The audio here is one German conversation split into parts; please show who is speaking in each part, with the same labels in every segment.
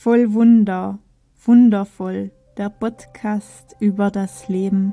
Speaker 1: Voll Wunder, wundervoll, der Podcast über das Leben.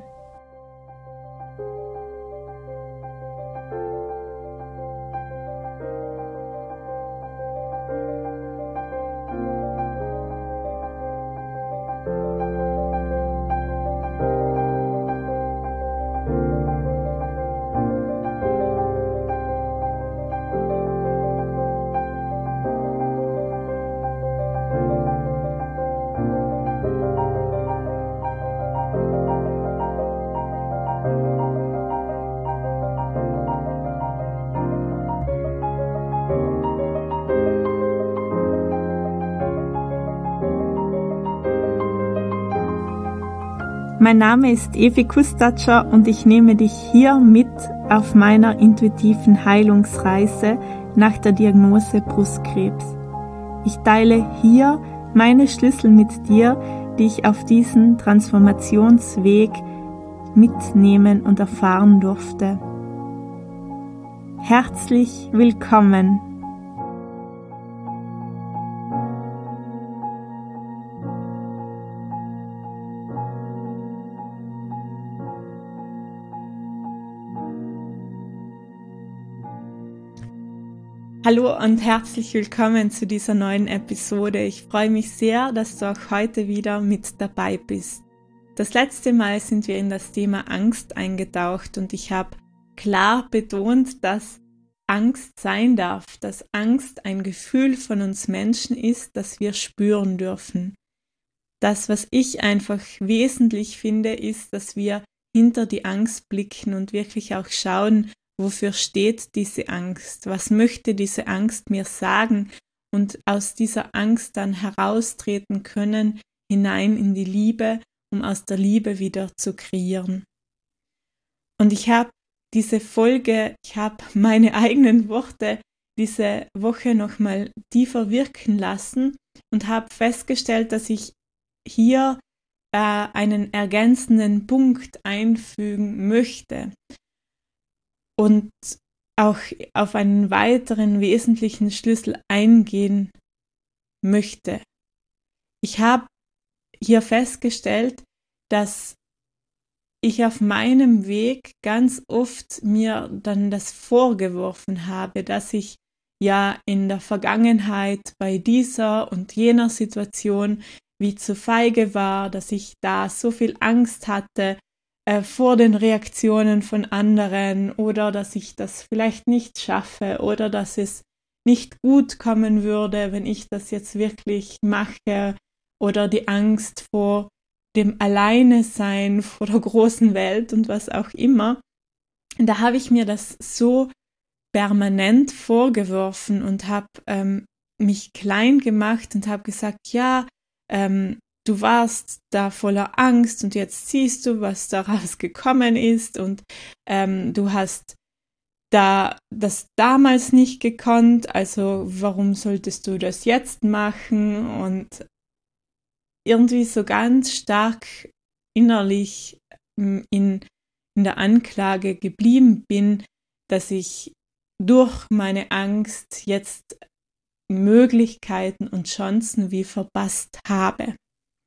Speaker 1: Mein Name ist Evi Kustatscher und ich nehme dich hier mit auf meiner intuitiven Heilungsreise nach der Diagnose Brustkrebs. Ich teile hier meine Schlüssel mit dir, die ich auf diesen Transformationsweg mitnehmen und erfahren durfte. Herzlich willkommen! Hallo und herzlich willkommen zu dieser neuen Episode. Ich freue mich sehr, dass du auch heute wieder mit dabei bist. Das letzte Mal sind wir in das Thema Angst eingetaucht und ich habe klar betont, dass Angst sein darf, dass Angst ein Gefühl von uns Menschen ist, das wir spüren dürfen. Das, was ich einfach wesentlich finde, ist, dass wir hinter die Angst blicken und wirklich auch schauen, wofür steht diese Angst? Was möchte diese Angst mir sagen? Und aus dieser Angst dann heraustreten können, hinein in die Liebe, um aus der Liebe wieder zu kreieren. Und ich habe diese Folge, ich habe meine eigenen Worte diese Woche nochmal tiefer wirken lassen und habe festgestellt, dass ich hier einen ergänzenden Punkt einfügen möchte. Und auch auf einen weiteren wesentlichen Schlüssel eingehen möchte. Ich habe hier festgestellt, dass ich auf meinem Weg ganz oft mir dann das vorgeworfen habe, dass ich ja in der Vergangenheit bei dieser und jener Situation wie zu feige war, dass ich da so viel Angst hatte, vor den Reaktionen von anderen oder dass ich das vielleicht nicht schaffe oder dass es nicht gut kommen würde, wenn ich das jetzt wirklich mache oder die Angst vor dem Alleine-Sein, vor der großen Welt und was auch immer. Da habe ich mir das so permanent vorgeworfen und habe mich klein gemacht und habe gesagt, ja, du warst da voller Angst und jetzt siehst du, was daraus gekommen ist und du hast da das damals nicht gekonnt, also warum solltest du das jetzt machen? Und irgendwie so ganz stark innerlich in der Anklage geblieben bin, dass ich durch meine Angst jetzt Möglichkeiten und Chancen wie verpasst habe.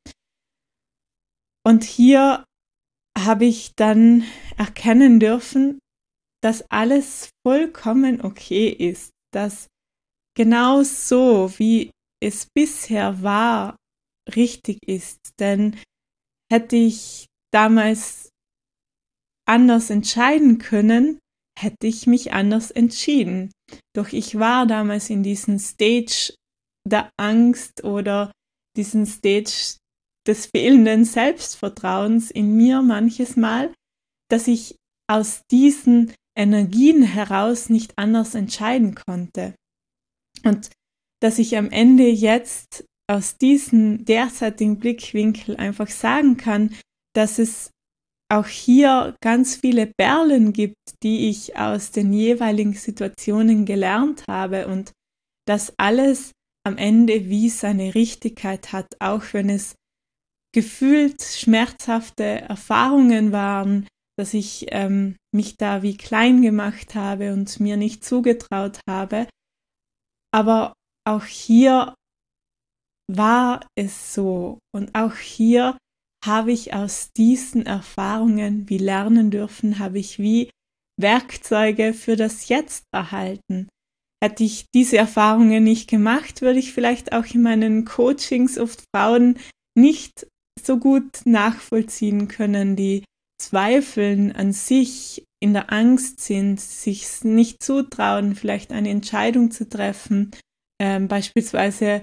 Speaker 1: Und hier habe ich dann erkennen dürfen, dass alles vollkommen okay ist, dass genau so, wie es bisher war, richtig ist. Denn hätte ich damals anders entscheiden können, hätte ich mich anders entschieden. Doch ich war damals in diesem Stage der Angst oder diesen Stage des fehlenden Selbstvertrauens in mir manches Mal, dass ich aus diesen Energien heraus nicht anders entscheiden konnte. Und dass ich am Ende jetzt aus diesem derzeitigen Blickwinkel einfach sagen kann, dass es auch hier ganz viele Perlen gibt, die ich aus den jeweiligen Situationen gelernt habe und dass alles am Ende wie seine Richtigkeit hat, auch wenn es gefühlt schmerzhafte Erfahrungen waren, dass ich mich da wie klein gemacht habe und mir nicht zugetraut habe. Aber auch hier war es so. Und auch hier habe ich aus diesen Erfahrungen wie lernen dürfen, habe ich wie Werkzeuge für das Jetzt erhalten. Hätte ich diese Erfahrungen nicht gemacht, würde ich vielleicht auch in meinen Coachings oft Frauen nicht so gut nachvollziehen können, die zweifeln an sich, in der Angst sind, sich nicht zutrauen, vielleicht eine Entscheidung zu treffen, beispielsweise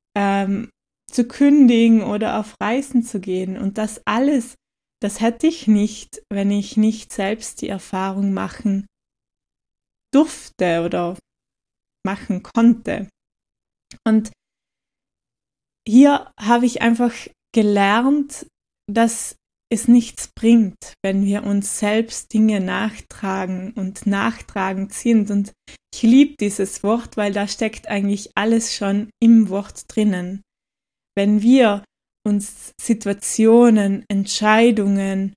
Speaker 1: zu kündigen oder auf Reisen zu gehen. Und das alles, das hätte ich nicht, wenn ich nicht selbst die Erfahrung machen durfte oder machen konnte. Und hier habe ich einfach gelernt, dass es nichts bringt, wenn wir uns selbst Dinge nachtragen und nachtragend sind. Und ich liebe dieses Wort, weil da steckt eigentlich alles schon im Wort drinnen. Wenn wir uns Situationen, Entscheidungen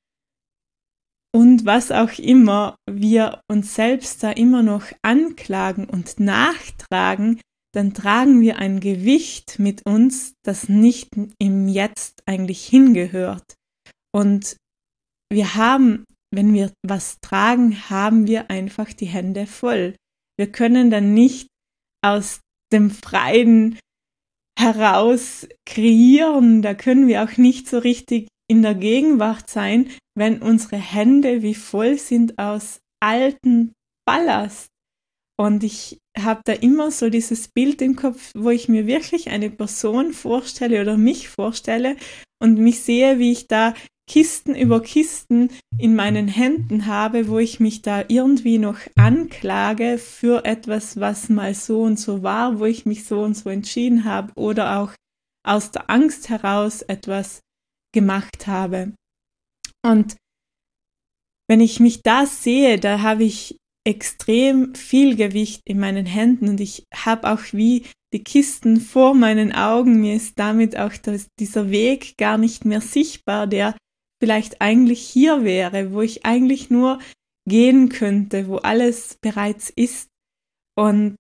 Speaker 1: und was auch immer wir uns selbst da immer noch anklagen und nachtragen, dann tragen wir ein Gewicht mit uns, das nicht im Jetzt eigentlich hingehört. Und wir haben, wenn wir was tragen, haben wir einfach die Hände voll. Wir können dann nicht aus dem Freien heraus kreieren, da können wir auch nicht so richtig in der Gegenwart sein, wenn unsere Hände wie voll sind aus alten Ballast. Und ich habe da immer so dieses Bild im Kopf, wo ich mir wirklich eine Person vorstelle oder mich vorstelle und mich sehe, wie ich da Kisten über Kisten in meinen Händen habe, wo ich mich da irgendwie noch anklage für etwas, was mal so und so war, wo ich mich so und so entschieden habe oder auch aus der Angst heraus etwas gemacht habe. Und wenn ich mich da sehe, da habe ich extrem viel Gewicht in meinen Händen und ich habe auch wie die Kisten vor meinen Augen. Mir ist damit auch dieser Weg gar nicht mehr sichtbar, der vielleicht eigentlich hier wäre, wo ich eigentlich nur gehen könnte, wo alles bereits ist. Und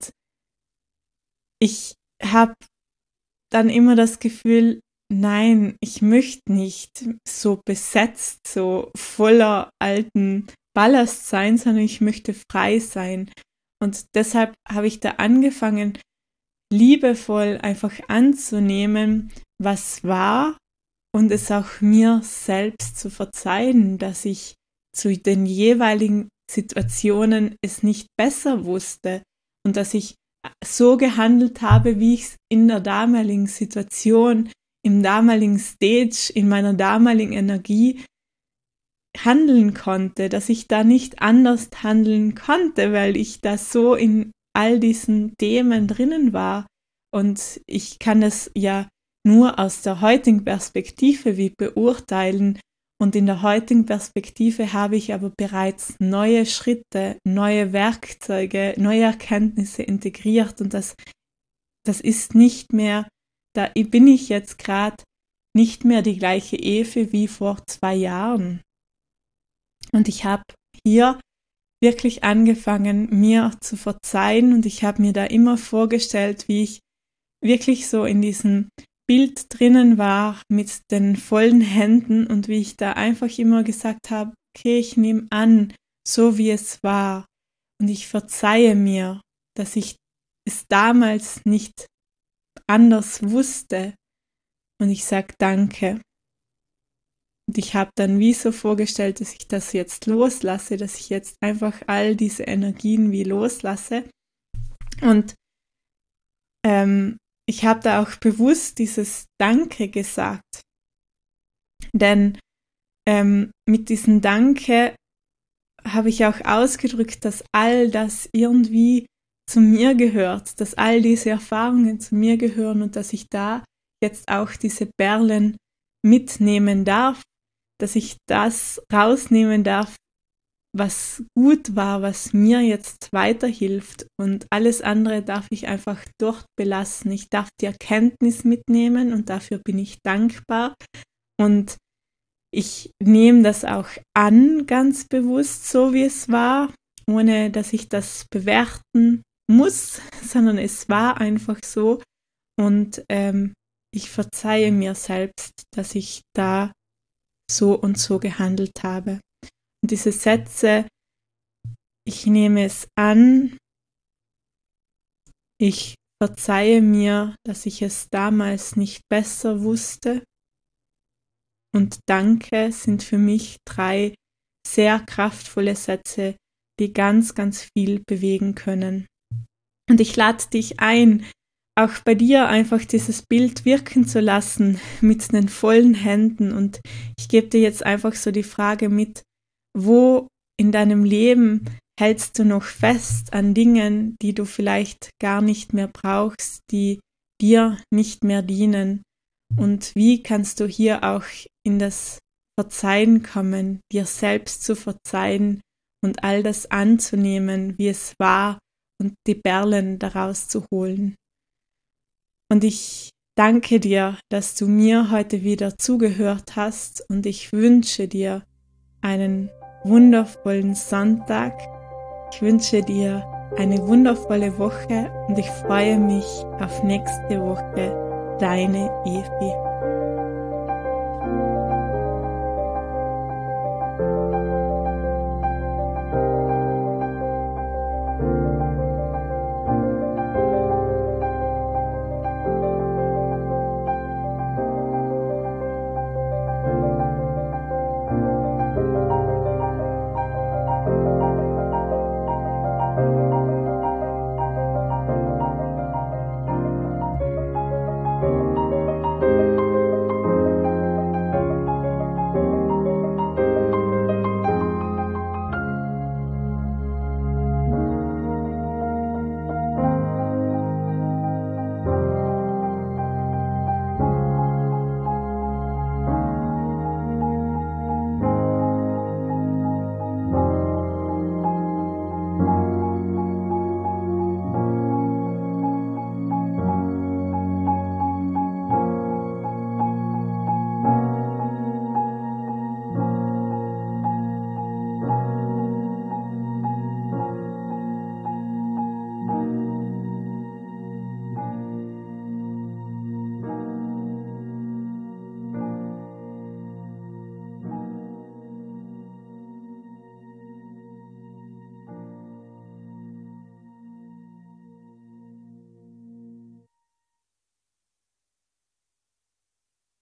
Speaker 1: ich habe dann immer das Gefühl, nein, ich möchte nicht so besetzt, so voller alten Ballast sein, sondern ich möchte frei sein. Und deshalb habe ich da angefangen, liebevoll einfach anzunehmen, was war und es auch mir selbst zu verzeihen, dass ich zu den jeweiligen Situationen es nicht besser wusste und dass ich so gehandelt habe, wie ich es in der damaligen Situation, im damaligen Stage, in meiner damaligen Energie handeln konnte, dass ich da nicht anders handeln konnte, weil ich da so in all diesen Themen drinnen war. Und ich kann das ja nur aus der heutigen Perspektive wie beurteilen. Und in der heutigen Perspektive habe ich aber bereits neue Schritte, neue Werkzeuge, neue Erkenntnisse integriert. Und das ist nicht mehr, da bin ich jetzt gerade nicht mehr die gleiche Evi wie vor 2 Jahren. Und ich habe hier wirklich angefangen, mir zu verzeihen und ich habe mir da immer vorgestellt, wie ich wirklich so in diesem Bild drinnen war mit den vollen Händen und wie ich da einfach immer gesagt habe, okay, ich nehme an, so wie es war und ich verzeihe mir, dass ich es damals nicht anders wusste und ich sage danke. Und ich habe dann wie so vorgestellt, dass ich das jetzt loslasse, dass ich jetzt einfach all diese Energien wie loslasse. Und ich habe da auch bewusst dieses Danke gesagt. Denn mit diesem Danke habe ich auch ausgedrückt, dass all das irgendwie zu mir gehört, dass all diese Erfahrungen zu mir gehören und dass ich da jetzt auch diese Perlen mitnehmen darf, dass ich das rausnehmen darf, was gut war, was mir jetzt weiterhilft und alles andere darf ich einfach dort belassen. Ich darf die Erkenntnis mitnehmen und dafür bin ich dankbar und ich nehme das auch an, ganz bewusst, so wie es war, ohne dass ich das bewerten muss, sondern es war einfach so und ich verzeihe mir selbst, dass ich da so und so gehandelt habe. Und diese Sätze, ich nehme es an, ich verzeihe mir, dass ich es damals nicht besser wusste, und danke sind für mich 3 sehr kraftvolle Sätze, die ganz, ganz viel bewegen können. Und ich lade dich ein, auch bei dir einfach dieses Bild wirken zu lassen mit den vollen Händen. Und ich gebe dir jetzt einfach so die Frage mit, wo in deinem Leben hältst du noch fest an Dingen, die du vielleicht gar nicht mehr brauchst, die dir nicht mehr dienen? Und wie kannst du hier auch in das Verzeihen kommen, dir selbst zu verzeihen und all das anzunehmen, wie es war, und die Perlen daraus zu holen? Und ich danke dir, dass du mir heute wieder zugehört hast, und ich wünsche dir einen wundervollen Sonntag. Ich wünsche dir eine wundervolle Woche und ich freue mich auf nächste Woche. Deine Evi.